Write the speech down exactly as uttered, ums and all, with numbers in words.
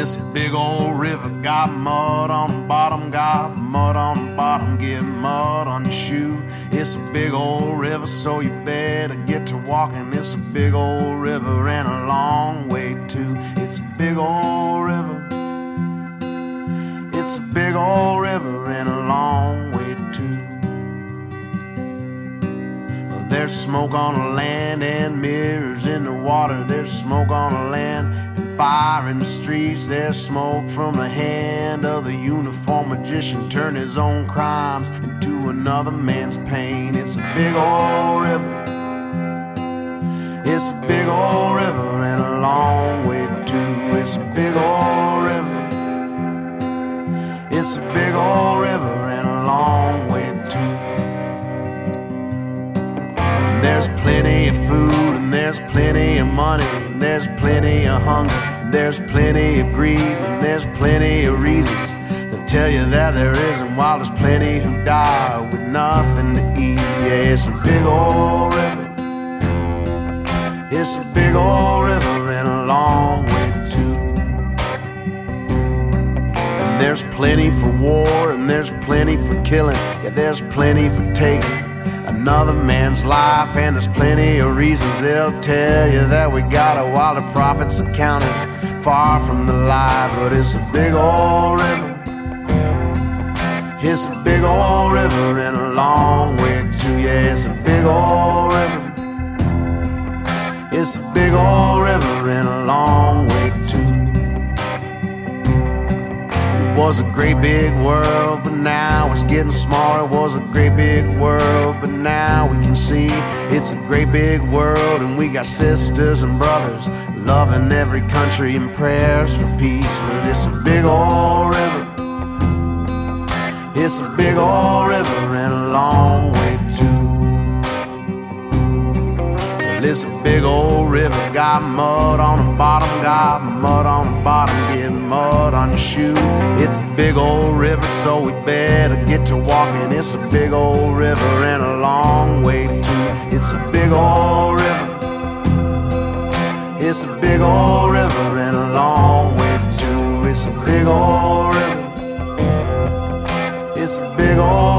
It's a big old river, got mud on the bottom, got mud on the bottom, get mud on your shoe. It's a big old river, so you better get to walking. It's a big old river and a long way too. It's a big old river. It's a big old river and a long way too. There's smoke on the land and mirrors in the water. There's smoke on the land and fire in the streets. There's smoke from the hand of the uniformed magician, turn his own crimes into another man's pain. It's a big old river. It's a big old river and a long way too. It's a big old river. It's a big old river and a long way too. And there's plenty of food, and there's plenty of money, and there's plenty of hunger, and there's plenty of greed, and there's plenty of reasons to tell you that there isn't, while there's plenty who die with nothing to eat. Yeah, it's a big old river. It's a big old river and a long way too. And there's plenty for war, and there's plenty for killing. Yeah, there's plenty for taking another man's life, and there's plenty of reasons they'll tell you that we got it while the profits are counted far from the lie. But it's a big old river. It's a big old river and a long way too. Yeah, it's a big old river. It's a big old river and a long way too. It was a great big world, but now it's getting smaller. It was a great big world, but now we can see it's a great big world, and we got sisters and brothers loving every country and prayers for peace. But it's a big old river. It's a big old river and a long way too. It's a big old river, got mud on the bottom, got mud on the bottom, get mud on your shoe. It's a big old river, so we better get to walking. It's a big old river and a long way too. It's a big old river. It's a big old river and a long way too. It's a big old river. It's a big old